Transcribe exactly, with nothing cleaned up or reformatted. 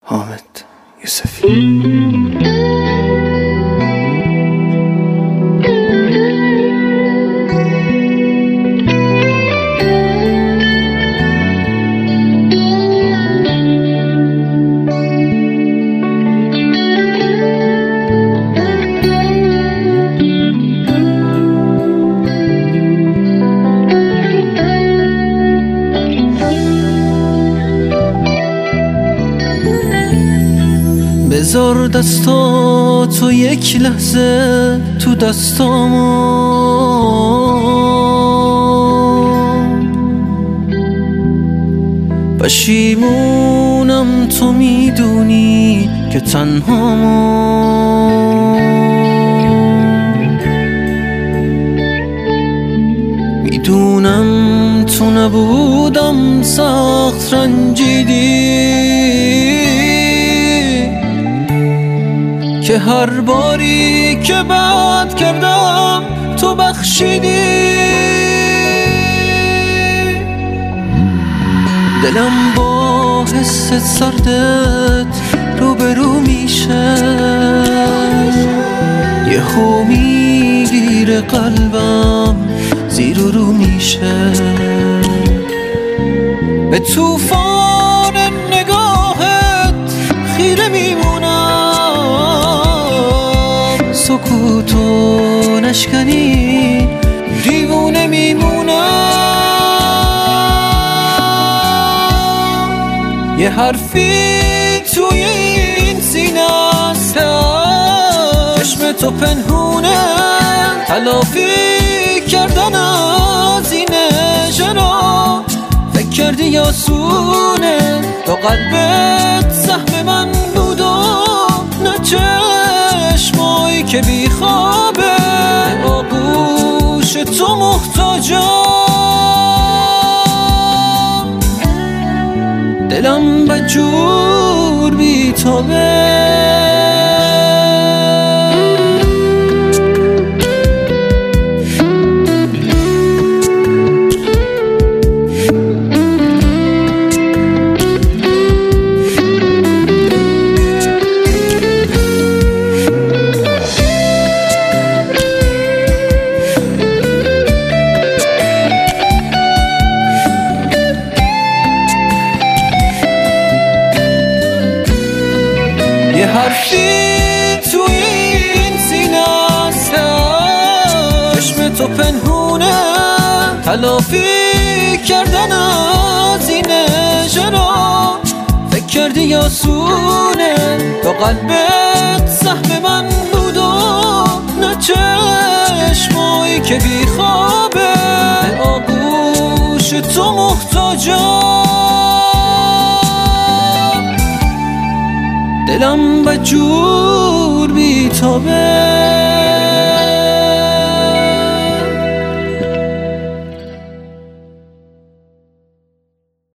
حامد یوسفی. بذار دستاتو یک لحظه تو دستامو، پشیمونم تو میدونی که تنهامو، میدونم تو نبودم سخت رنجیدی، که هر باری که بد کردم تو بخشیدی. دلم با حس سردت روبرو میشه، یهو میگیره قلبم زیر و رو میشه، به طوفان نگاهت خیره میمونم، سکوتو نشکنی دیوونه میمونم. یه حرفی توی این سینه است، چشم تو پنهونه، تلافی کردن از این اجرا فکر کردی آسونه، تو قلبت سهم من بود و نه چشمایی که بی خوابه، آغوش تو محتاجم، دلم بدجور بی تابه. یه حرفی توی این سینه است، چشم تو پنهونه، تلافی کردن از این اجرا فکر کردی آسونه، تو قلبت سهم من بود و نه چشمایی که بی خوابه، به آغوش تو محتاجم، دلم بدجور بی تابه.